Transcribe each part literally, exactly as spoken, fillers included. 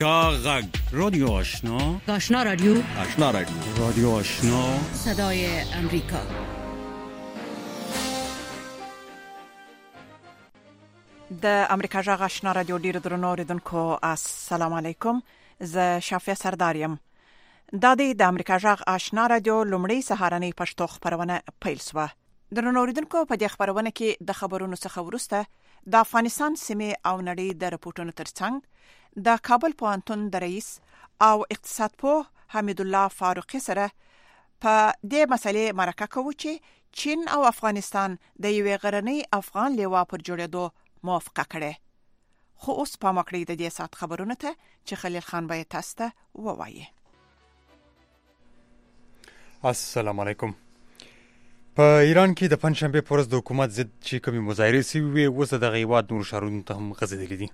غږ رادیو آشنا آشنا رادیو آشنا رادیو رادیو آشنا صدای امریکا. د امریکا جغ آشنا رادیو ډیر درنو اوریدونکو السلام علیکم. زه شافیا سردارم. دا د امریکا جغ آشنا رادیو لومړی سهارنۍ پښتو خبرونه پیل شوه. درنو اوریدونکو په دې خبرونه کې د خبرونو څخه ورسته د افغانستان سیمه او نړۍ د رپورټونو ترڅنګ د کابل پوهنتون د رئیس او اقتصاد پوه حمید الله فاروقي سره په دې مسلې مرکه کوو چې چین او افغانستان د یوې غرنۍ افغان لیوا پر جوړېدو موافقه کړې. خو اوس په مکړې د دې سات خبرونه ته چې خلیل خان به تاسو ته ووایي. السلام علیکم. په ایران کې د پنځشنبه په ورځ د حکومت ضد چې کومې مظاهرې شوې وې اوس د دغه هېواد نورو ښارونو ته هم غځېدلې دي.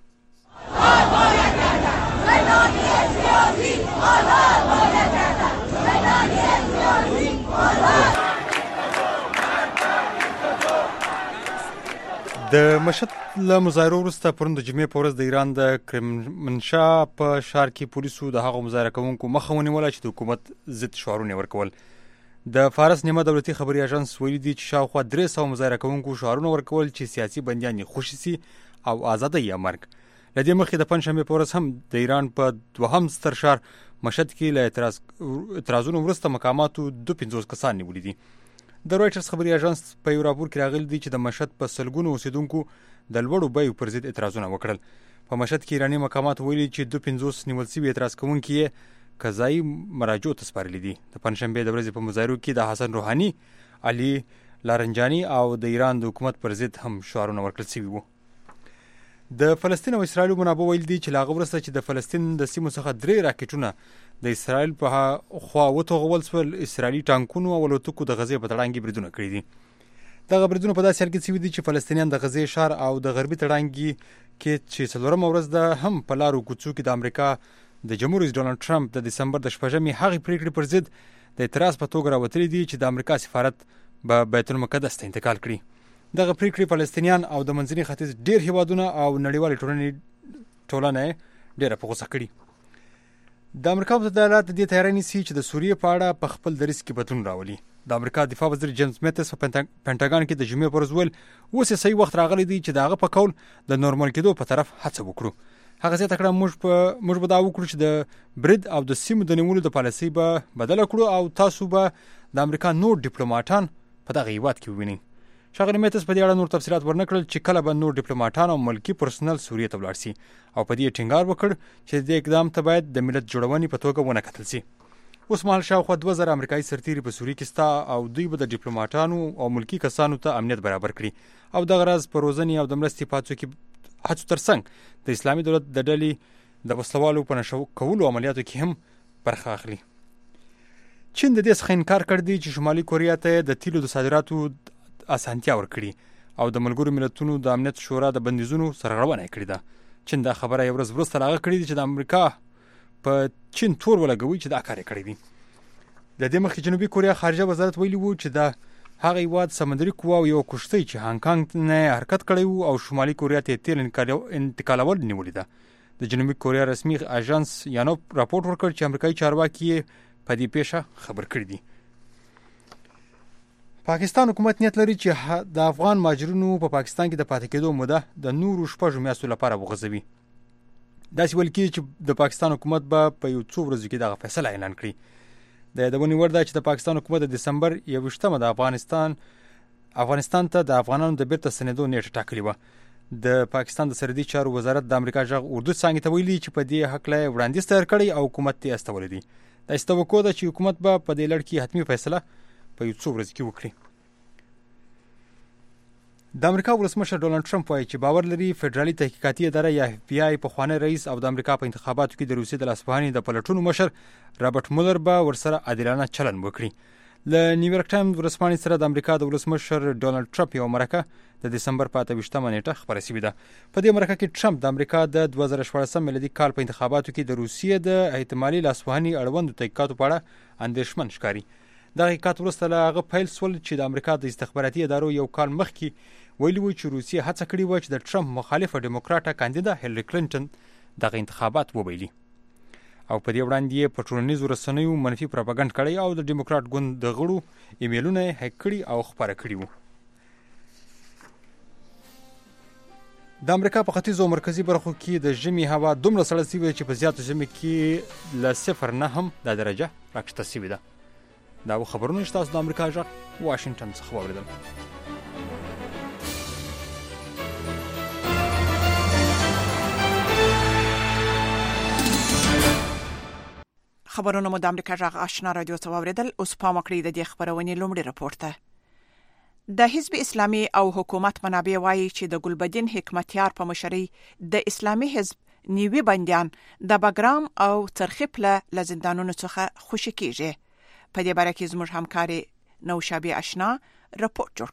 د مشهد له مظاهرو وروسته پرون د جمعې په ورځ د ایران د کرمنشاه په ښار کې پولیسو د هغو مظاهره کوونکو مخه ونیوله چې د حکومت ضد شعارونه ورکول. د فارس نیمه دولتي خبري اژانس ویلي دي چې شاوخوا درې سوه مظاهره کوونکو شعارونه ورکول چې سیاسي بندیان یې خوشي سي او ازادۍ یا مرګ. له دې مخکې د پنځشنبې په ورځ هم د ایران په دوهم ستر ښار مشهد کې له اعتراض اعتراضونو وروسته مقاماتو دوه پنځوس کسان نیولي دي. د رویټرز خبري اژانس په یو راپور کې راغلی دی چې د مشهد په سلګونو اوسیدونکو د لوړو بیو پر ضد اعتراضونه وکړل. په مشهد کې ایراني مقامات ویلي چې دوه پنځوس نیول شوي اعتراض کوونکي یې قضایي مراجعو ته سپارلي دي. د پنځشنبې د ورځې په مظاهرو کې د حسن روحاني، علي لارنجاني او د ایران د حکومت پر ضد هم شعارونه ورکړل شوي وو. د فلسطین او اسرائیل منابع ویل دي چې له هغه وروسته چې د فلسطین د سیمو څخه درې راکټونه د اسرائیل په خوا وتوغول شول، اسرائیلي ټانکونو او الوتکو د غزې په تړانګې بریدونه کړي دي. دغه بریدونه په داسې حال کې شوي دي چې فلسطینیان د غزې ښار او د غربي تړانګې کې چې څلورمه ورځ ده هم په لارو کوڅو کې د امریکا د جمهور رئیس ډونالډ ټرمپ د دسمبر د شپږمې هغې پرېکړې پر ضد د اعتراض په توګه راوتلي دي چې د امریکا سفارت به بیت المقدس ته انتقال کړي. دغه پرېکړې فلسطینیان او د منځني ختیځ ډېر هیوادونه او نړیوالې ټولنې ټولنه ډېره په غوسه کړي. د امریکا متحده ایالات د دې تیاری نیسي چې د سوریې په اړه په خپل دریځ کې بدلون راولي. د امریکا دفاع وزیر جیمز میتس په پینټاګان کې د جمعې په ورځ ویل اوس یې صحیح وخت راغلی دی چې د هغه په قول د نورمال کېدو په طرف هڅه وکړو. هغه زیاته کړه موږ په موږ به دا وکړو چې د برید او د سیمو د نیولو د پالیسۍ به بدله کړو او تاسو به د امریکا نور ډیپلوماټان په دغه هېواد کې ووینئ. ښاغلي میتس په دې اړه نور تفصیلات ورنکړل چې کله به نور ډیپلوماټان او ملکي پرسنل سوریې ته ولاړ شي او په دې ټینګار وکړ چې دې اقدام ته باید د ملت جوړونې په توګه ونه کتل شي. اوس مهال شاوخوا دوه زره امریکایي سرتیري په سوریې کې شته او دوی به د ډیپلوماټانو او ملکي کسانو ته امنیت برابر کړي او دغه راز په روزنې او د مرستې په هڅو کې هڅو ترڅنګ د اسلامي دولت د ډلې د وسلوالو په نشو کولو عملیاتو کې هم برخه اخلي. چین د دې څخه انکار کړی دی چې شمالي کوریا ته د تیلو د صادراتو اسانتیا ورکړي او د ملګرو ملتونو د امنیت شورا د بندیزونو سرغړونه کړې ده. چین دا خبره یو ورځ وروسته لاغه کړې ده چې د امریکا په چین تور ولګوي چې دا کار یې کړی دی. د دې مخکې جنوبي کوریا خارجه وزارت ویلي وو چې دا هغه هېواد سمندري قواو یو کښتۍ چې هانګ کانګ نه حرکت کړی وو او شمالي کوریا ته تیل انتقالول نیولې ده. د جنوبي کوریا رسمي اژانس یانوپ راپورټ ورکړ چې امریکایي چارواکي یې په دې پیښه خبر کړي دي. پاکستان حکومت نیت لري چې د افغان مهاجرینو په پاکستان کې د پاتې کېدو موده د نورو شپږو میاشتو لپاره وغځوي. داسې ویل کېږي چې د پاکستان حکومت به په یو څو ورځو کې دغه فیصله اعلان کړي. د یادونې وړ ده چې د پاکستان حکومت د دسمبر یوویشتمه د افغانستان افغانستان ته د افغانانو د بیرته ستنېدو نیټه ټاکلې وه. د پاکستان د سرحدي چارو وزارت د امریکا غږ اردو څانګې ته ویلي چې په دې هکله وړاندیز تیار کړی او حکومت یې استولی دی. داسې توقع ده چې حکومت به په دې لړ کې حتمي فیصله په یو څو ورځو کې وکړي. د امریکا ولسمشر ډونالډ ټرمپ وایي چې باور لري فدرالي تحقیقاتي اداره یا اف بی آی پخوانی رئیس او د امریکا په انتخاباتو کې د روسیې د لاسوهنې د پلټونو مشر رابرټ مولر به ورسره عادلانه چلند وکړي. له نیویارک ټایمز ورځپاڼې سره د امریکا د ولسمشر ډونالډ ټرمپ یوه مرکه د دسمبر په اته ویشتمه نیټه خپره شوې ده. په دې مرکه کې ټرمپ د امریکا د دوه زره شپاړسم میلادي کال په انتخاباتو کې د روسیې د احتمالي لاسوهنې اړوندو تحقیقاتو په اړه اندېښمن ښکاري. دغه حقیقت وروسته له هغه پیل شول چې د امریکا د استخباراتي ادارو یو کال مخکې ویلي و چې روسیه هڅه کړې وه چې د ټرمپ مخالفه ډیموکراټه کاندیده هیلري کلینټن دغه انتخابات وبایلي. او په دې وړاندې په ټولنیزو رسنیو منفي پروپاګاندا کړی او د ډیموکرات ګوند د غړو ایمیلونه هک کړي او خبره کړي وو. د امریکا په ختیځو او مرکزي برخو کې د ژمي هوا دومره سړه شوې چې په زیاتو ژمي کې له صفر نه هم دا درجه راکښته شوې ده. دا خبرونه چې تاسو د امریکا غږ واشنگټن څخه واورېدل. خبرونه مو د امریکا غږ آشنا رادیو څخه واورېدل. اوس پام وکړئ د دې خبرونې لومړی راپور ته. د حزب اسلامي او حکومت منابع وایي چې د ګلبدین حکمتیار په مشرۍ د اسلامي حزب نیوي بندیان د بګرام او څرخپله له زندانونو څخه خوشي کیږي. په دې باره کې زموږ همکاري نوشابه آشنا راپور جوړ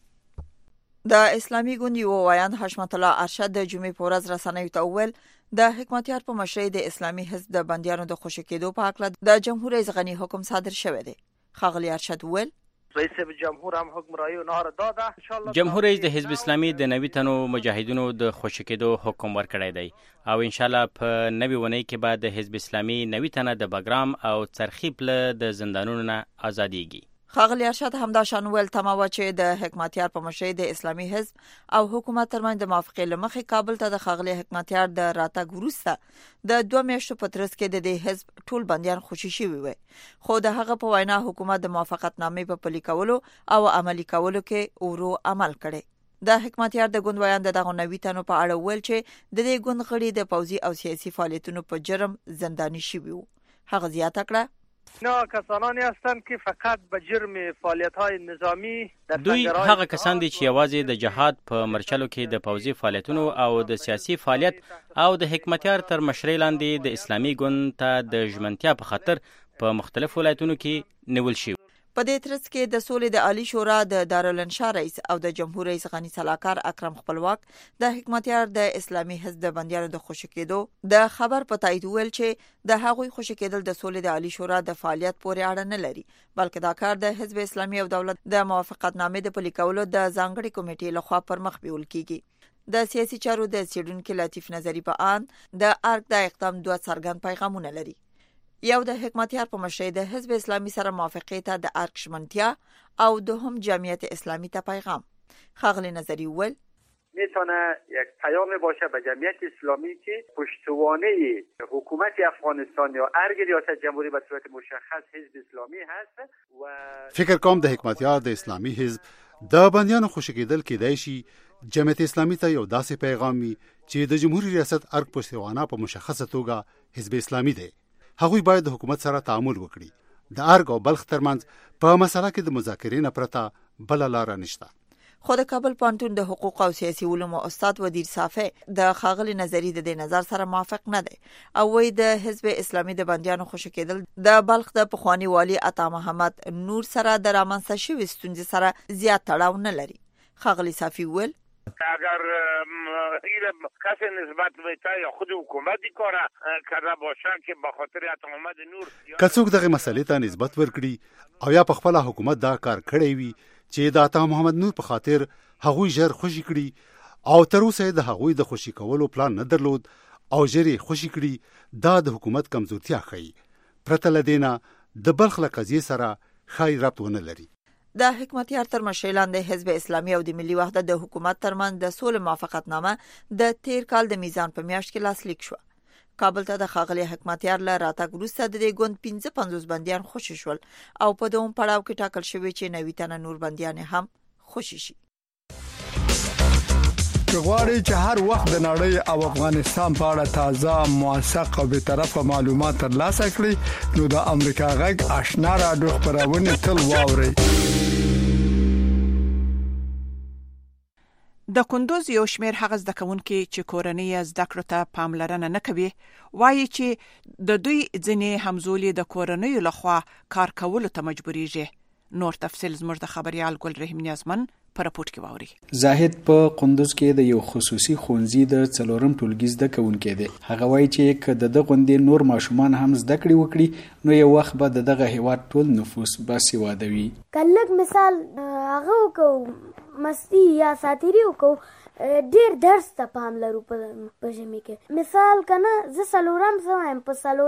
کړی. د اسلامي ګوند یو ویان حشمت الله ارشد د جمعې په ورځ رسنیو ته وویل د حکمتیار په مشرۍ د اسلامي حزب د بندیانو د خوشي کېدو په اړه د جمهور رئیس غنی حکم صادر شوی دی. ښاغلی ارشد وویل رئیس جمهور هم حکم رایو نهار داده ان شاء الله. جمهور رئیس د حزب اسلامي د نوي تنو مجاهدینو د خوشي کېدو حکم ورکړی دی او ان شاء الله په نوي ونی کې بعد د حزب اسلامي نوي تنه د بګرام او څرخپله د زندانونو نه ازاديږي. ښاغلی ارشد همدا شان ویل تماوه چې د حکمتیار په مشرۍ د اسلامي حزب او حکومت ترمنځ د موافقې لمخې کابل ته د ښاغلی حکمتیار د راتګ وروسته د دوه میاشتو په ترڅ کې د دې حزب ټول بندیان خوشي شوي وي، خو د هغه په وینا حکومت د موافقتنامې په پلي کولو او عملي کولو کې ورو عمل کړي. د حکمتیار د ګوند ویان دغه نوي تنو په اړه ویل چې د دې ګوند غړي د پوځي او سیاسي فعالیتونو په جرم زنداني شوي وو. هغه زیاته کړه نه کسانانی هستند که فقط به جرم فعالیت‌های نظامی دوی هغه کسان دي چې یوازې د جهاد په مرچلو کې د پوځي فعالیتونو او د سیاسي فعالیت او د حکمتیار تر مشرۍ لاندې د اسلامي ګوند ته د ژمنتیا په خاطر په مختلفو ولایتونو کې نیول شوي. په دې ترڅ کې د سولې د عالی شورا د دارالانشا رئیس او د جمهور رئیس غنی صلاحکار اکرم خپلواک د حکمتیار د اسلامي حزب د بندیانو د خوشي کېدو د خبر په تایید ویل چې د هغوی خوشي کېدل د سولې د عالی شورا د فعالیت پورې اړه نه لري، بلکې دا کار د حزب اسلامي او دولت د موافقتنامې د پلي کولو د ځانګړي کمیټې لخوا پر مخ بیول کیږي. د سیاسي چارو د څېړونکو لطیف نظری په ان د ارګ د اقدام دوه څرګند پیغامونه لري. یو د حکمتیار په مشرۍ د حزب اسلامي سره موافقې ته د ارګ ژمنتیا او دوهم جمعیت اسلامی ته پیغام. ښاغلی نظری ویل میتونه یک پیام باشه به جمعیت اسلامی که پشتوانه حکومت افغانستان یا ارگ ریاست جمهوری به صورت مشخص حزب اسلامی هست و فکر کوم د حکمتیار د اسلامي حزب د بندیانو خوشي کېدل کېدای شي جمعیت اسلامی ته یو داسې پیغام وي چې د جمهوریت ریاست ارګ پشتوانه په مشخصه توګه حزب اسلامی دی. هغوی باید د حکومت سره تعامل وکړي. د ارګ او بلخ ترمنځ په مسله کې د مذاکرې نه پرته بل لار نشته. خو د کابل پانتون د حقوق او سیاسي علومو استاد ودیر صافی د ښاغلي نظری د دې نظر سره موافق نه دی او وایي د حزب اسلامي د بندیانو خوشي کېدل د بلخ د پخوانی والی عطا محمد نور سره د رامنځته شوې ستونزې سره زیات تړاو نه لري. ښاغلي صافی ویل اگر کسی نسبت به تا یا خود حکومتی کار کرده باشن که به خاطر عطا محمد نور که څوک دغه مسلې ته نسبت ورکړي او یا په خپل حکومت دا کار کړی وي چې د عطا محمد نور په خاطر هغوی ژر خوشي کړي او تر اوسه د هغوی د خوشي کولو پلان نه درلود او ژر خوشي کړي، دا د حکومت کمزورتیا ښيي. پرته له دې نه د بلخ له قضیې سره ښایي ربط ونه لري. د حکمتیار تر مشرۍ لاندې حزب اسلامي او د ملي وحدت د حکومت ترمنځ د سولې موافقتنامه د تیر کال د میزان په میاشت کې لاسلیک شو. کابل ته د ښاغلي حکمتیار له راتګ وروسته د دې ګوند پنځه پنځوس بندیان خوشي شول او په دوم پړاو کې ټاکل شوی چې نوي تنه نور بندیان هم خوشي شي. غواړئ چې هر وخت د نړۍ او افغانستان په اړه تازه، موثق او بی‌طرفه معلومات ترلاسه کړئ نو د امریکا غږ آشنا راډیو خبرونه تل واورئ. د کندوز یو شمېر هغه زده کوونکي چې کورنۍ زده کړو ته پاملرنه نه کوي وایي چې د دوی ځینې همزولي د کورنۍ لخوا کار کولو ته مجبورېږي. نور تفصیل زموږ د خبريال ګل رحیم نیازمن په راپورټ کې واوري. زاهد په قندوز کې د یو خصوصي ښوونځي د څلورم ټولګي زده کوونکی دی. هغه وایي چې که د دغه غوندې نور ماشومان هم زده کړې وکړي نو یو وخت به د دغه هیواد ټول نفوس باسواده وي. کلک مثال هغه وکړو مستی یا ساتيري وکړو ډیر درس ته پام لرو په ژمي کې. مثال کنه زه سلورم سم په سلورم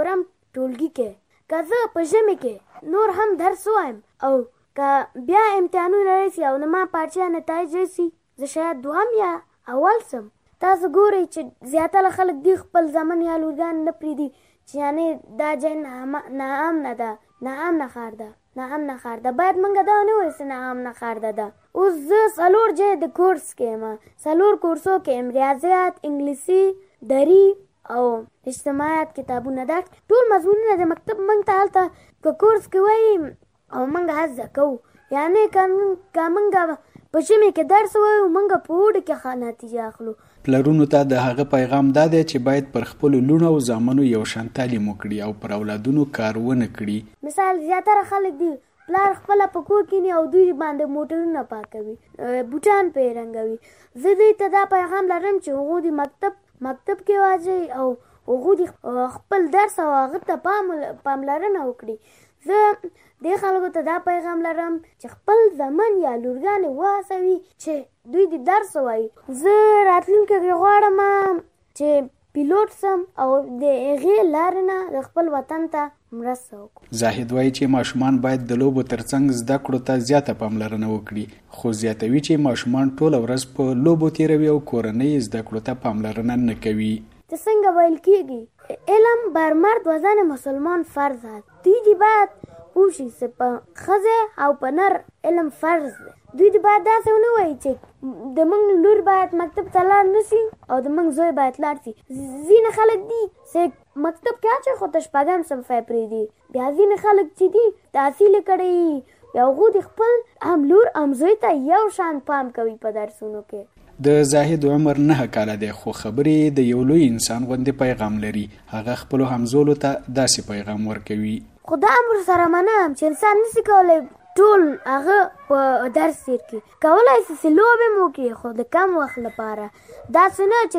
ټولګي کې که زه په ژمي کې نور هم درس وایم او که بیا امتحانونه راشي او ما پاچا نتایج راشي زه شاید دوهم یا اول سم. تاسو ګورئ چې زیاتره خلک دی خپل زامن یا لورګان نه پرېږدي چې یعنې دا ځای ناامنه ده، ناامنه ښار ده، ناامنه ښار ده. باید موږ دا ونه وایو چې ناامنه ښار ده ده. اوس زه څلور ځای د کورس کې یم، څلور کورسو کې یم، ریاضیات، انګلیسي، دري او اجتماعیات کتابونه. دا ټول مضمونونه د مکتب موږ ته هلته که کورس کې وایي او موږ هڅه کوو، یعنې که موږ په ژمي کې درس وایو موږ په اوړي کې ښه نتیجه اخلو. پلرونو ته د هغه پیغام دا دی چې باید پر خپلو لوڼو او زامنو یو شان تعلیم وکړي او پر اولادونو کار ونه کړي. مثال زیاتره خلک دي پلار خپله په کور کښېني او دوی باندې موټرونه پاکوي، بوټان پرې رنګوي. زه دوی ته دا پیغام لرم چې هغوی د مکتب مکتب کې واچوي او هغوی د خپل درس او هغه ته پاملرنه وکړي. زه دې خلکو ته دا پیغام لرم چې خپل زامن یا لورګانې وهڅوي چې دوی د درس ووایي. زه راتلونکي کې غواړم چې پیلوټ سم او د هغې لارې نه د خپل وطن ته مرسته وکړو. زاهد وایي چې ماشومان باید د لوبو ترڅنګ زده کړو ته زیاته پاملرنه وکړي، خو زیاتوي چې ماشومان ټوله ورځ په لوبو تیروي او کورنۍ زده کړو ته پاملرنه نه کوي. چې څنګه ویل کېږي علم بر مرد و زن مسلمان فرض است. دوی دی باید پوه شي چې په ښځې او په نر علم فرض دی. دوی دی باید داسې ونه وایي چې د موږ لور باید مکتب ته لاړ نه شي او د موږ زوی باید لاړ شي. ځینې خلک دي چې مکتب کې اچوي خو ته شپږم صنف یې پرېږدي. بیا ځینې خلک چې دي تحصیل یې کړی یا هغوی د خپل هم لور هم زوی ته یو شان پام کوي په درسونو کې. د زاهد عمر نه کاله دی خو خبرې د یو لوی انسان غوندې پیغام لري. هغه خپلو همزولو ته داسې پیغام ورکوي. خو دا امر سره منم چې انسان نشي کولی ټول هغه په درس تېر کړي. کولی شي چې لوبې مو وکړي خو د کم وخت لپاره. داسې نه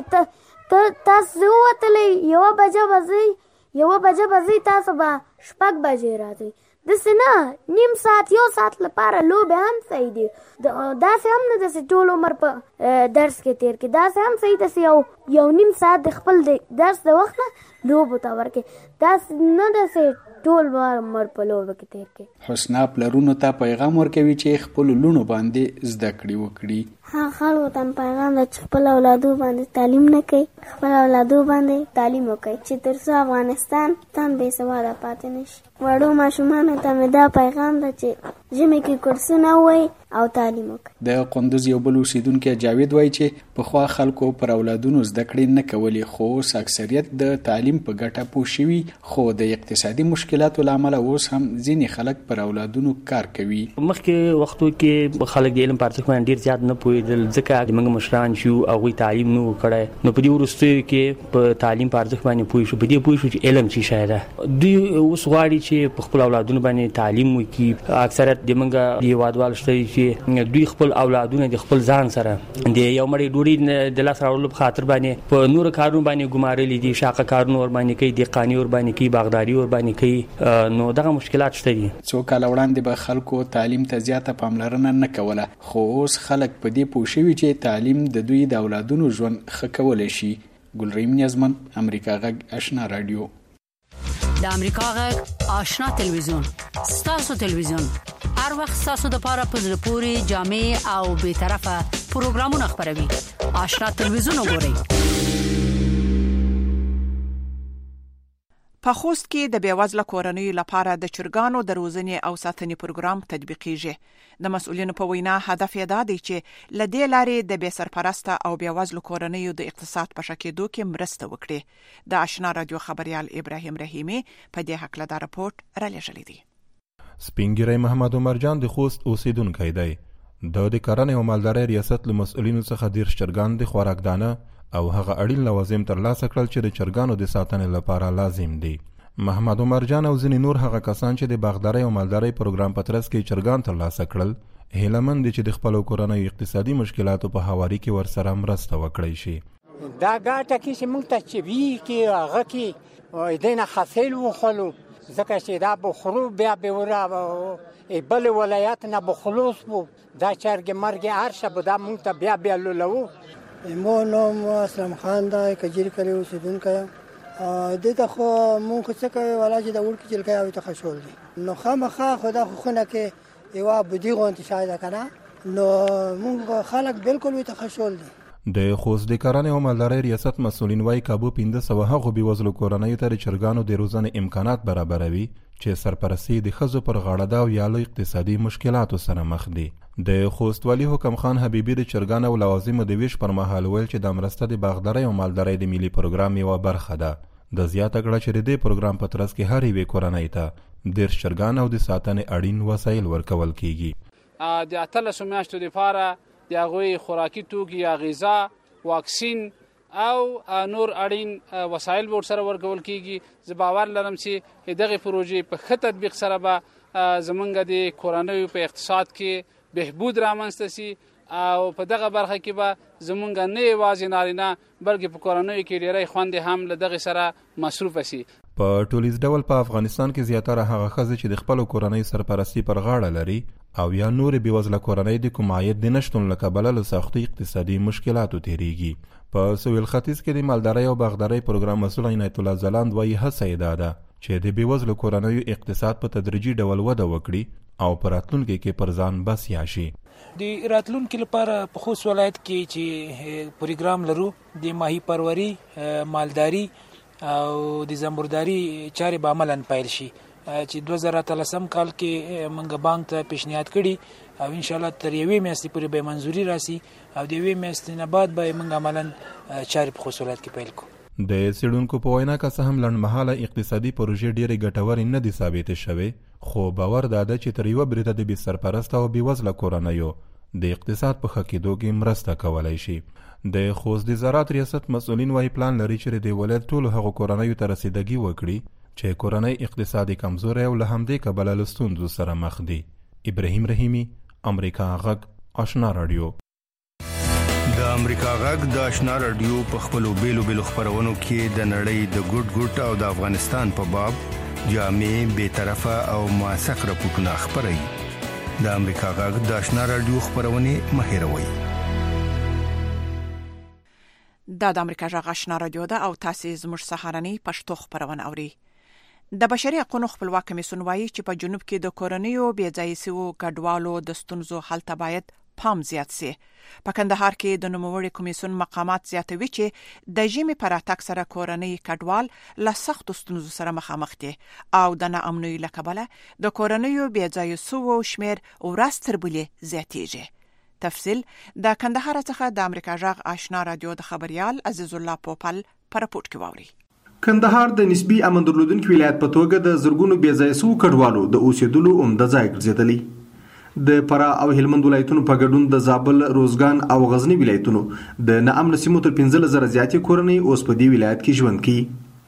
چې تاسو ووتلی یوه بجه به ځئ یوه بجه به ځئ تاسو به شپږ بجې راځئ. داسې نه نیم ساعت یو ساعت لپاره لوبې هم صحیح دي. داسې هم نه ده چې ټول عمر په درس کې تېر کړي. داسې هم صحیح ده چې یو یو نیم ساعت د خپل د درس د وخت نه لوبو ته ورکړي. داسې نه ده چې ټول عمر په لوبو کې تېر کړي. حسنا پلرونو ته پیغام ورکوي چې خپلو لوڼو باندې زده کړې وکړي. هغه خلکو ته پیغام ده چې خپل اولادو باندې تعلیم نه کوي، خپل اولادو باندې تعلیم وکړي چې تر څو افغانستان تن بې سواده پاتې نه شي. وړو ماشومانو ته مې دا پیغام ده چې ژمي کې کورسونه ووایي او تعلیم وکړي. د قندوز یو بل اوسیدونکی جاوید وایي چې پخوا خلکو پر اولادونو زده کړې نه کولې، خو اوس اکثریت د تعلیم په ګټه پوه شوي، خو د اقتصادي مشکلاتو له امله اوس هم ځینې خلک پر اولادونو کار کوي. مخکې وختو کې خلک د علم په ارزښت باندې ډېر زیات نه پوهېدل، ځکه موږ مشران شو هغوی تعلیم نه و کړی. نو په دې وروستیو کې په تعلیم په ارزښت باندې پوه شو، په دې پوه شو چې علم څه شی ده. دوی اوس غواړي چې په خپل اولادونو باندې تعلیم وکړي. اکثریت د موږ د هېوادوال شته چې دوی خپل اولادونه د خپل ځان سره د یو مړۍ ډوډۍ د لاس راوړلو په خاطر باندې په نورو کارونو باندې ګمارلي دي. شاقه کارونه ورباندې کوي، دهقاني ورباندې کوي، باغداري ورباندې کوي. نو دغه مشکلات شته دي. څو کاله وړاندې به خلکو تعلیم ته زیاته پاملرنه نه کوله، خو اوس خلک په دې پوه شوي چې تعلیم د دوی د اولادونو ژوند ښه کولی شي. ګلریم نیازمن، امریکا غږ آشنا رادیو. د امریکا غږ آشنا تلویزیون ستاسو تلویزیون هر وخت ستاسو د پاره په زړه پورې جامع او به طرفه پروګرامونه خبروي. آشنا تلویزیون وګورئ. په خوست کې د بیوزله کورنیو لپاره د چرګانو د روزنې او ساتنې پروګرام تطبیقیږي. د مسؤلینو په وینا هدف یې دا دی چې له دې لارې د بې سرپرسته او بیوزله کورنیو د اقتصاد په ښه کېدو کې مرسته وکړي. د آشنا رادیو خبريال ابراهیم رحیمي په دې هکله دا راپورټ رالیږلی دی. سپینګیری محمد عمر جان د خوست اوسیدونکی دی. د د کرنې او مالدارۍ ریاست له مسؤلینو څخه ډیر چرګان د خوراک دانه او هغه اړین لوازم ترلاسه کړل چې د چرګانو د ساتنې لپاره لازم دي. محمد عمر جان او ځینې نور هغه کسان چې د باغدارۍ او مالدارۍ پروګرام په ترڅ کې چرګان ترلاسه کړل هیلهمند دي چې د خپلو کورنیو اقتصادي مشکلاتو په هواري کې ورسره مرسته وکړي شي. دا ګټه کې چې موږ ته چې وي کې هغه کې دینه حاصل وخلو ځکه چې دا بخرو بیا به ورا بل ولایت نه بخلوص وو دا چرګ مرګ هر شب دا موږ ته بیا بیا لولو. مو نوم اسلام خان دا کجیر کلی اوسیدونکی یم. دته خو مونږ څه کوي ولا چې د وړ کې چلکای او ته خشول دي نو خامخا خدا خو خنه کې یو بدی غونتی شاید کنه نو مونږ خلک بالکل وي ته خشول دي. د خوست د کرنې او مالدارۍ ریاست مسؤلین وايي کابو پنځه سوه هغو بېوزلو کورنیو ته د چرګانو د روزنې امکانات برابروي چې سرپرستي د ښځو پر غاړه ده او یا له اقتصادي مشکلاتو سره مخ دي. د خوست والي حکم خان حبیبي د چرګانو او لوازمو د ویش پر مهال ویل چې د مرسته د باغدارۍ او مالدارۍ د ملي پروګرام یوه برخه ده. د زیاته کړه چې د دې پروګرام په ترڅ کې هر یوې کورنۍ ته دېرش چرګان او د ساتنې اړین وسایل ورکول کیږي. د اتلسو میاشتو دپاره د هغوی خوراکي توکي یا غذا واکسین او نور اړین وسایل به ورسره ورکول کیږي. زه باور لرم چې دغه پروژې په ښه تطبیق سره به زمونږ د کورنیو په اقتصاد کې بهبود رامنځته سي او په دغه برخه کې به زمونږ نه یوازې نارینه بلکې په کورنیو کې ډېری خوندې هم له دغې سره مصروفه سي. په ټولیز ډول په افغانستان کې زیاتره هغه ښځې چې د خپلو کورنۍ سرپرستي پر غاړه لري او یا نورې بېوزله کورنۍ د کوم عاید د نشتون له کبله له سختو اقتصادي مشکلاتو تېرېږي. په سویل ختیځ کې د مالدارۍ او باغدارۍ پروګرام مسؤل عنایت الله ځلاند وایي هڅه یې دا ده چې د بېوزلو کورنیو اقتصاد په تدریجي ډول وده وکړي او په راتلونکي کې پر ځان بسیا شي. د راتلونکي لپاره په خوست ولایت کې چې پروګرام لرو د ماهی پروری مالداري او د زمبرداري چارې به عملاً پیل شي چې دوه زره اتلسم کال کې موږ بانک ته پیشنهاد کړي او ان شاء الله تر یوې میاشتې پورې به منځوري راسي او د یوې میاشتې نه بعد به موږ عملاً چارې په خوست ولایت کې پیل کوو. د څېړونکو په وینا که څه هم لنډمهاله اقتصادي پروژې ډېرې ګټورې نه دي ثابتې شوې خو باور دا ده چې تر یوه بریده د بې سرپرسته او بېوزله کورنیو د اقتصاد په ښه کېدو کې مرسته کولی شي. د خوست د زراعت ریاست مسؤلین وايي پلان لري چې د ولایت ټولو هغو کورنیو ته رسیدګي وکړي چې کورنۍ اقتصادي کمزوری او له همدې کبله له ستونزو سره مخ دي. ابراهیم رحیمي، امریکا غږ، آشنا راډیو. د امریکا غږ د آشنا راډیو په خپلو بیلو بیلو خپرونو کې د نړۍ د ګوټ ګوټ او د افغانستان په باب جامع، بېطرفه او موثق راپورټونه خپروي. د امریکا غږ د آشنا راډیو خپرونې مه هېروئ. دا د امریکا غږ آشنا راډیو ده او تاسو زموږ سهارنۍ پښتو خپرونه اورئ. د بشري حقوقو خپلواک کمیسیون وایي چې په جنوب کې د کورنیو بېځایه سوو کډوالو د ستونزو حل ته باید پام زیات سي. په کندهار کې د نوموړي کمیسیون مقامات زیاتوي چې د ژمي پر اتاک سره کورنۍ کډوال له سختو ستونزو سره مخامخ دي او د ناامنۍ له کبله د کورنیو بېځایه سوو شمیر ورځ تر بلې زیاتېږي. تفصیل د کندهار څخه د امریکا غږ آشنا راډیو د خبريال عزیز الله پوپل پر راپورټ کې واوري. کندهار د نسبی امن درلودونکو ولایت په توګه د زرګونو بېځایه سوو کډوالو د اوسېدلو عمده ځای ګرځېدلی. د فرا او هلمند ولایتونو په ګډون د زابل، روزګان او غزنی ولایتونو د ناامن سیمو تر پنځه زره زیاتې کورنۍ اوس په دې ولایت کې ژوند کوي.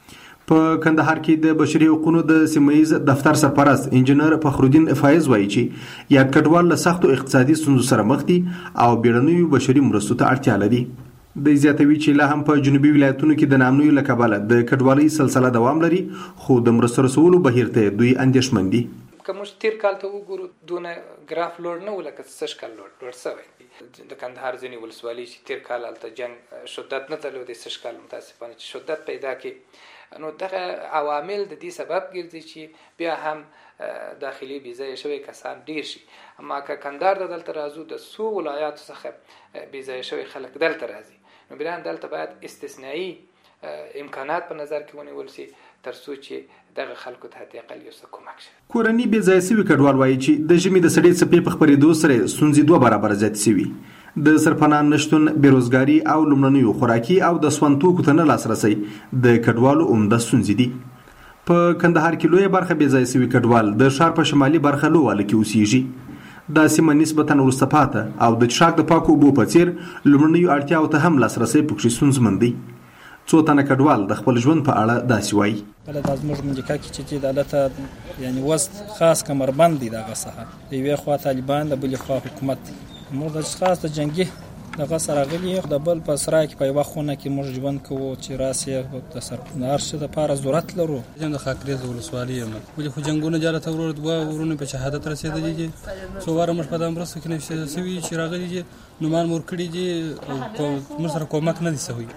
په کندهار کې د بشري حقوقو د سیمه‌یز دفتر سرپرست انجنیر فخرالدین فایز وایي چې یاد کډوال له سختو اقتصادي ستونزو سره مخ دي او بیړنیو بشري مرستو ته اړتیا لري. د زیاتوي چې لا هم په جنوبي ولایتونو کې د ناامنۍ له کبله د کډوالۍ سلسله دوام لري خو د مرستو رسولو بهیر ته دوی اندېښمن دي. که موږ تیر کال ته وګورو دونه ګراف لوړ نه و لکه سږ کال لوړ لوړ شوی. د کندهار ځینې ولسوالۍ چې تیر کال هلته جنګ شدت نه درلودی، سږ کال متاسفانه چې شدت پیدا کړي نو دغه عوامل د دې سبب ګرځي چې بیا هم داخلي بېځایه شوي کسان ډیر شي. اما که کندهار ته دلته راځو د څو ولایاتو څخه بېځایه شوي خلک دلته راځي نو بیا دلته باید استثنایی امکانات په نظر کې ونیول شي تر څو چې دغه خلکو ته حتی اقل یو څه کومک شي. کورنۍ بېځایه سوي کډوال وایي چې د ژمي د سړې څپې په خپرېدو سره ستونزې دوه برابره زیاتې شوي. د سرپناه نشتون، بېروزګاري او لومړنیو خوراکي او د سون توکو ته نه لاسرسی د کډوالو عمده ستونزې دي. په کندهار کې لویه برخه بېځایه سوي کډوال د ښار په شمالي برخه لوواله کې اوسېږي. دا سیمه نسبتا وروسته پاته او د څښاک د پاکو اوبو په څېر لومړنیو اړتیاو ته هم لاسرسی پکښې ستونزمن دی. څو تنه کډوال د خپل ژوند په اړه داسې وایي. بله دا زموږ منجکا کې چې د دلته یعنې وضع خاص کمربند دی دغه څخه د یوې خوا طالبان د بلې خوا حکومت دی. موږ د خاص د جنګي دغه سره غلي د بل په سرای کې په یوه خونه کې موږ ژوند کوو چې راسې د سرپناه څه دپاره ضرورت لرو. زه د خاکریز ولسوالي یم ولې خو جنګونه جالته ورور دوه ورونه په شهادت رسېدلي دي. څو واره موږ په دا مرستو کې نشته سوي چې راغلي دي نومان مور کړي دي او موږ سره کومک نه دي سوي.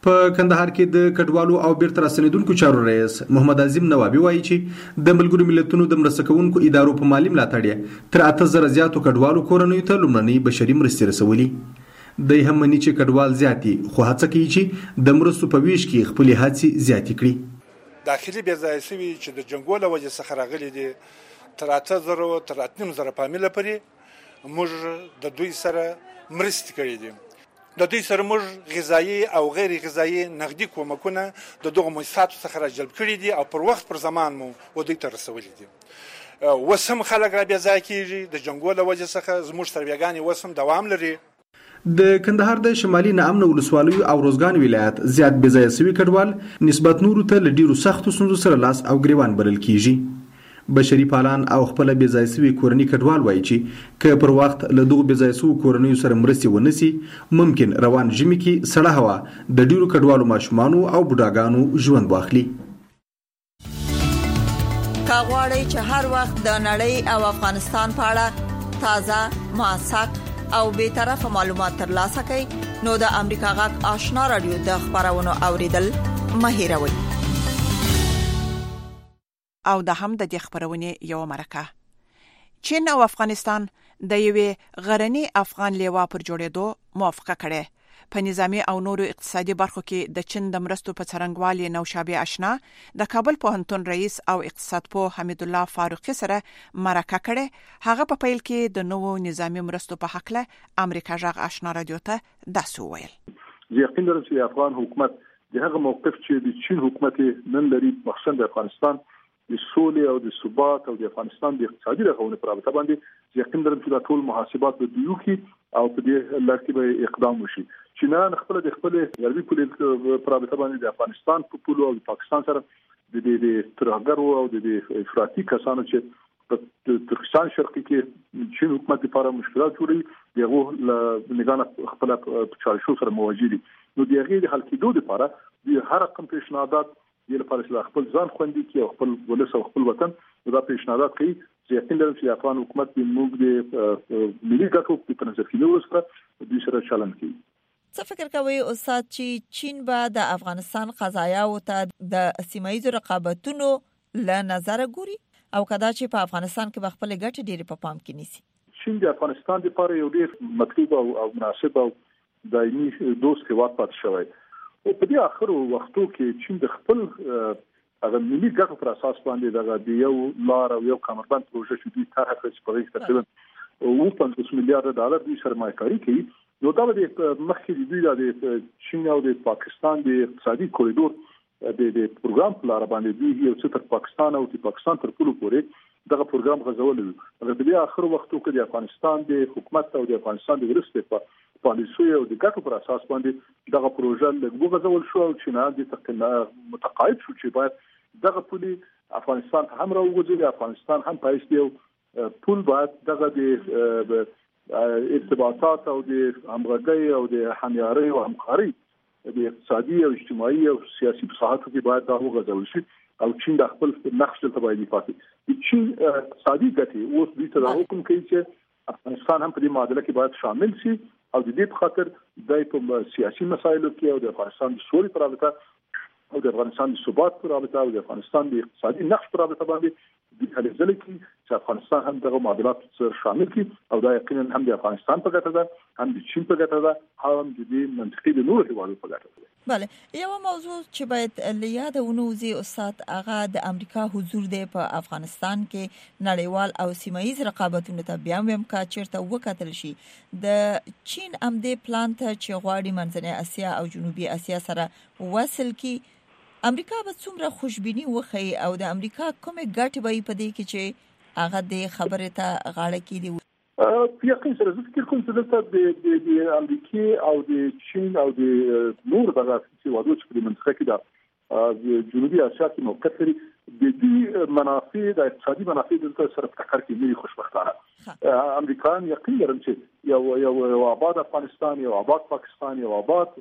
په کندهار کې د کډوالو او بیرته راستنیدونکو چارو رئیس محمد عظیم نوابي وایي چې د ملګرو ملتونو د مرسته کوونکو ادارو په مالی ملاتړ تر اته زره زیاتو کډوالو کورنیو ته لومړنۍ بشري مرستې رسولي. د هم مني چې کډوال زیاتی خو هڅه کوي چې د مرستو په ویش کې خپل هڅې زیاتې کړي. داخلي بې ځایه شوي چې د جنګو له وجې څخه راغلي دي تر اته زره تر اته نیم زره فامیله پورې موږ د دوی سره مرستې کړې دي. د دوی سره موږ غذایي او غیر غذایي نقدي کومکونه د دغو مؤسساتو څخه راجلب کړي دي او پر وخت پر زمان مو و دوی ته رسولي دي. وسم خلک را بې ځای کېږي د جنګو له وجې څخه زموږ تربیهګانې وسم دوام لري. د کندهار د شمالي ناامنه ولسوالیو او روزګان ولایت زیات بې ځایه شوي کډوال نسبت نورو ته له ډیرو سختو ستونزو سره لاس او ګریوان بلل کیږي. بشري پالان او خپل بې ځای شوي کورنۍ کډوال وایي چې که پر وخت له دغو بې ځای شوو کورنیو سره مرستې ونه سي ممکن روان ژمي کې سړه هوا د ډیرو کډوالو ماشومانو او بوډاګانو ژوند واخلي. کاغواړی چې هر وخت د نړۍ او افغانستان په اړه تازه موثق او به طرفه معلومات ترلاسه کړئ نو د امریکا غږ آشنا رادیو د خبرونو اوریدل مه هیروئ. او د هم د دې خبرونې یو مرکه. چین او افغانستان د یوې غرنی افغان لیوا پر جوړېدو موافقه کړې. په نظامی او نورو اقتصادي برخو کې د چین د مرستو په څرنګوالي نوشابه آشنا د کابل پوهنتون رئیس او اقتصاد پوه حمید الله فاروقي سره مرکه کړې. هغه په پیل کې د نوو نظامی مرستو په حق له امریکا غږ آشنا رادیو ته داسې وویل. یقین لرم چې افغان حکومت د هغه موقف چې د چین حکومت نن لري مخصوصا د افغانستان د سولې او د ثبات او د افغانستان د اقتصادي رغونې پر اړه باندې یقین لرم چې دا ټول محاسبات به دیو کی او په دې لړ کې به اقدام وشي. چینان خپل د خپل غربي پولیټ پر اړه باندې د افغانستان په پولو او د پاکستان سره د دې ترهګرو او د افراطي کسانو چې په ترکستان شرقي کې چین حکومت لپاره مشکلات جوړوي دغه لګانه خپل چارشو سره مواجه دي. نو دغه د حل کېدو لپاره د هر رقم پیشنهادات د لپاره چې خپل ځان خوندي کړي او خپل ولس او خپل وطن دا پیشنهادات کوي. یقین لرم چې افغان حکومت د موږ د ملي ګټو په نظر کې نیول سره د سره چلند کوي. څه فکر کوي استاد چې چین به د افغانستان قضایا او ته د سیمایي رقابتونو له نظر ګوري او کدا چې په افغانستان کې خپل ګټې ډېر په پام کې نیسي؟ چین د افغانستان لپاره یو ډېر مطلوب او مناسب او دایمي دوست هیواد پاتې شوی. او په دې اخرو وختو کې چین د خپل هغه ملي ګټو پر اساس باندې دغه د یو لار او یو کمربند پروژه چې دوی طرح کړی چې په هغه کې تقریبا اوه پنځوس میلیارډ ډالر دوی سرمایه‌کاري کوي. نو دا د مخکې دوی د چین او د پاکستان د اقتصادي کوریډور د د پروګرام په لار باندې دوی یو څه تر پاکستان او د پاکستان تر پولو پورې دغه پروګرام غزول دي. هغه د اخر وختو کې د افغانستان د حکومت او د افغانستان د ولس په پالیسي او د ګټو پر اساس باندې دغه پروژه لږ غزول شو او چې نه د تقنه متقاعد شو چې باید دغه پولي افغانستان هم راوځي. افغانستان هم پایسته پول باید دغه د ارتباطات او د همغږي او د همکاري او همکاري د اقتصادي او اجتماعي او سیاسي ساحاتو کې باید دا وغځول شي او چین د خپل نقش ته باید پاتې. د چین اقتصادي ګټې اوس د تر حکم کوي چې افغانستان هم په دې معادله کې باید شامل شي او د دې په خاطر د په سیاسي مسایلو کې او د افغانستان د سولې پر اړه او د افغانستان د ثبات پر اړه او د افغانستان د اقتصادي نقش پر اړه باندې د هلې ځلې کې چې افغانستان هم دغه معادلات سره شامل کړي او دا یقینا هم د افغانستان په ګټه ده هم د چین په ګټه ده هم د دې منطقي د نورو هیوادو په ګټه ده. بله یو موضوع چې باید لیاد ونوزي استاد هغه د امریکا حضور دی په افغانستان کې نړیوال او سیمایي رقابتونو ته بیا هم کا چیرته وکتل شي د چین ام دې پلان ته چې غواړي منځنۍ اسیا او جنوبي اسیا سره وصل کی امریکا به څومره خوشبینی وخی او د امریکا کومه ګټه به په دې کې چې هغه د خبره ته غاړه کیدی. په یقین سره زه فکر کوم چې د د امریکا او د چین او د نور دغه هیوادونو چې په منطقه کې د جنوبي اسیا کې موقعیت لري د دې منافع د اقتصادي منافع د سره ټکر کې نه خوشبختانه. امریکایان یقین لري چې یو یو آباد افغانستان یو آباد پاکستان یو آباد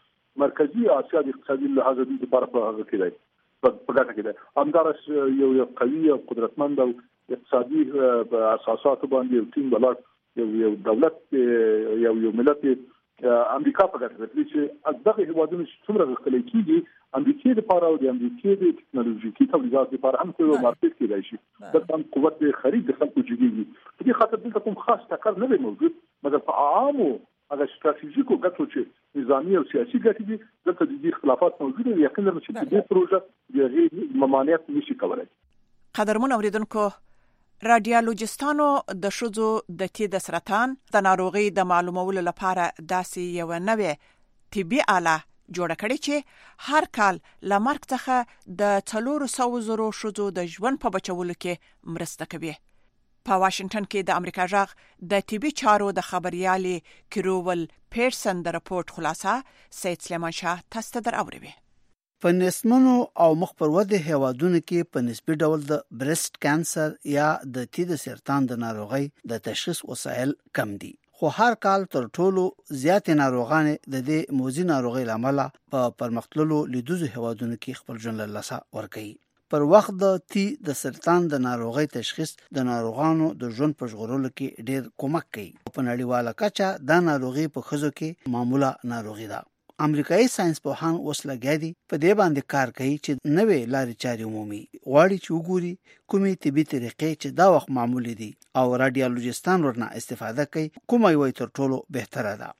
مرکزی آسیا د اقتصادي لحاظ د لپاره په هغه کې دی په ګټه کې دی. همدارس یو یو قوي او قدرتمند او اقتصادي اساسات باندې یو ټیم بلار یو یو دولت یو یو ملت امریکا په ګټه کوي چې دغه هیوادونو څومره غوښتل کیږي امریکای لپاره او د امریکای د ټکنالوژیکي تولیدات لپاره هم څه مارکیټ کې دی شي د هم قوت د خرید د خلکو جوړیږي په دې خاطر دلته کوم خاص ټکر نه دی موجود مګر په عامو هغه ستراتیژیکو ګټو چې نظامی او سیاسي ګټې دي دلته د دې اختلافات موجود دي یقینا چې دې پروژه د غیر ممانعت نشي کولای. قدرمن اوریدونکو رادیولوژیستانو د شوزو د تی د سرطان د ناروغي د معلومولو لپاره داسې یو نوې طبي آله جوړه کړې چې هر کال لمرګ څخه د څلور سوه زرو شوزو د ژوند په بچولو کې مرسته کوي. په واشنگټن کې د امریکا جغ د طبي چارو د خبريالي کیرول پیرسن د راپورټ خلاصه سید سلیمان شاه تاسو ته دراوړي. په نسمنو او مخ پر وده هیوادونو کې په نسبي ډول د برست کانسر یا د تی د سرطان د ناروغۍ د تشخیص وسایل کم دي خو هر کال تر ټولو زیات ناروغان د دې موزي ناروغۍ لامل په پرمختللو لیدوزو هیوادونو کې خپل ژوند له لاسه ورکوي. پر وخت د تی د سرطان د ناروغۍ تشخیص د ناروغانو د ژوند په ژغورلو کې ډېر کومک کوي. په نړیواله کچه دا ناروغي په ښځو کې معموله ناروغي ده. امریکایي ساينس پوهان اوس لګیا دي په دې باندې کار کوي چې نوې لارې چارې عمومي غواړي چې وګوري کومې طبي طریقې چې دا وخت معمولي دي او رادیولوژیستان ورنه استفاده کوي کومه یو تر ټولو بهتره ده.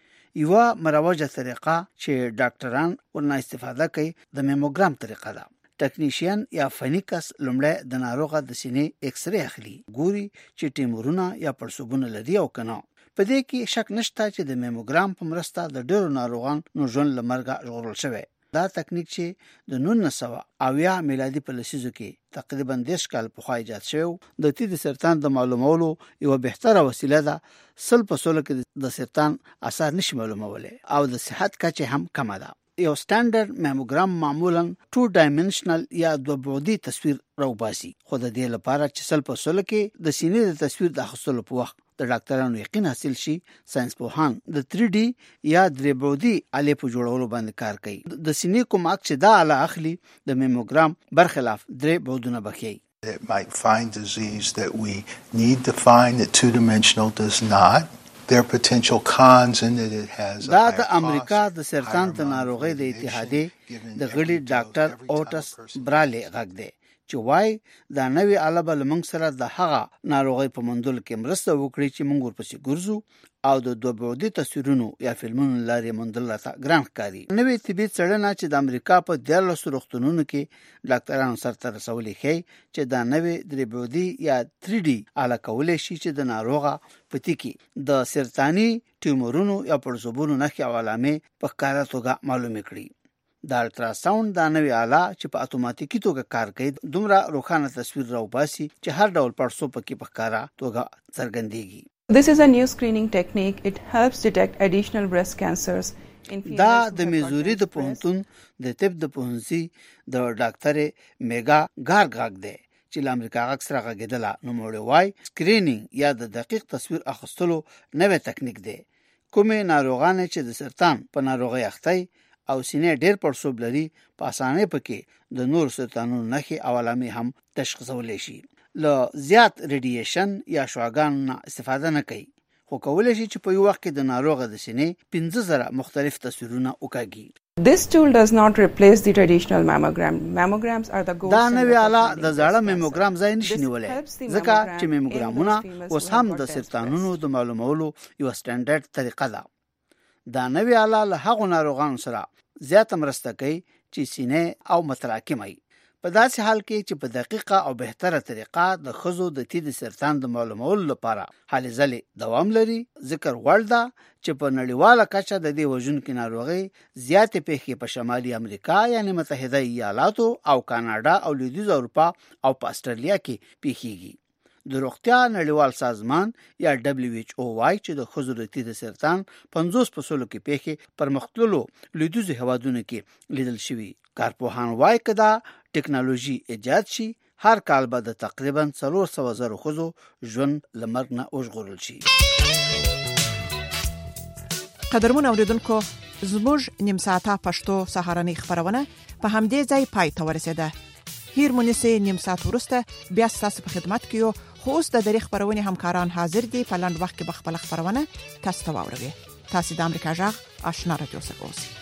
یو مروجه طریقه چې ډاکټران ورنه استفاده کوي د میموګرام طریقه ده. ټکنیشین یا فنیکس لومړی د ناروغه د سینې ایکس ری اخلي ګوري چې ټیمورونه یا پړسوبونه لري او کنه. په دې کې شک نشته چې د میموګرام په مرسته د ډېرو ناروغانو ژوند له مرګه ژغورل شوی. دا تکنیک چې د نولس سوه اویا میلادي په لسیزو کې تقریبا دېرش کال پخوا ایجاد شوی د تی د سرطان د معلومولو یو بهتره وسیله ده. سل په سلو کې د سرطان اثر نشي معلومولی او د صحت کچه هم کمه ده. یو سټانډرډ میموګرام معمولا ټو ډایمنشنل یا دوه بعدي تصویر راوباسي خو د دې لپاره چې سل په سلو کې د سینې د تصویر د اخیستلو په وخت د ډاکټرانو یقین حاصل شي ساينس پوهان د تھری ډي یا درې بعدي آلې په جوړولو باندې کار کوي. د سینې کوم چې دا آله اخلي د میموګرام برخلاف درې بعدونه بخي. It might find disease that we need to find that two-dimensional does not. There are potential cons in that it has دا د امریکا د سرطان د ناروغۍ د اتحادیې د غړي ډاکټر اوټس برالي غږ دی چې وای دا نوې آله لمنګ سره د هغه ناروغۍ په مندل کې مرسته وکړي چې موږ ورپسې ګرځو او د دوه بعدي تصویرونو یا فلمونو لارې مندل راته ګران ښکاري. نوې طبي څېړنه چې د امریکا په دیارلسو روغتونونو کې ډاکټرانو سرته رسولې ښیي چې دا نوې درې بعدي یا تھری ډي آله کولی شي چې د ناروغه په تي کې د سرطاني ټیومرونو یا پړسوبونو نښې او علامې په ښکاره توګه معلومې کړي. د الټراساوند دا نوې آله چې په اتوماتیکي توګه کار کوي دومره روښانه تصویر راوباسي چې هر ډول پړسوب پکې په ښکاره توګه څرګندېږي. This is a new screening technique. It helps detect additional breast cancers in females. دا د میزوري د پوهنتون د طب د پوهنځي د ډاکټر میگا ګارګاګ دی چې له امریکا غږ سره غږېدله نو موړی وای سکرینینګ یا د دقیق تصویر اخیستلو نوې تکنیک دی. کومې ناروغان چې د سرطان په ناروغۍ اخته او سینې ډېر پړسوب لري په اسانۍ پکې د نور سرطانونو نښې او علامې هم تشخیصولی شي. له زیات ریډیشن یا شعاګانو نه استفاده نه کوي خو کولی شي چې په یو وخت کې د ناروغه د سینې پنځه زره مختلف تصویرونه وکاږي. This tool does not replace the traditional mammogram. Mammograms are the gold دا نوې آله د زاړه میموګرام ځای نشي نیولی ځکه چې میموګرامونه اوس هم د سرطانونو د معلومولو یو سټانډرډ طریقه ده. دا نوې آله له هغو ناروغانو سره زیاته مرسته کوي چې سینې او متراکمه وي په داسې حال کې چې په دقیقه او بهتره طریقه د ښځو د تی د سرطان د معلومولو لپاره هلې ځلې دوام لري. ذکر وړ ده چې په نړیواله کچه د دې وژونکې ناروغۍ زیاتې پیښې په شمالي امریکا یعنی متحده ایالاتو او کاناډا او لویدیځ اروپا او په استرالیا کې پیښیږي. د روغتیا نړیوال سازمان یا دبليو ایچ او وايي چې د ښځو د تی د سرطان پنځوس په سلو کې پیښې پرمختللو لویدیځو هیوادونو کې لیدل شوي. کارپوهان وايي که دا ټکنالوژي ایجاد شي هر کال به د تقریبا څلور سوه زرو ښځو ژوند له مرګ نه وژغورل شي. قدرمن اوریدونکو زموږ نیم ساعته پښتو سهارنۍ خبرونه په همدې ځای پای ته ورسېده. هیر مونږه نیم ساعت ورسته بیا ستاسو په خدمت کې یو خو اوس د دری خبرونه همکاران حاضر دي په لاند وخت کې بخپل خبرونه تاسو ته واوروي. تاسو د امریکا جغ آشنا رادیو څخه اوسئ.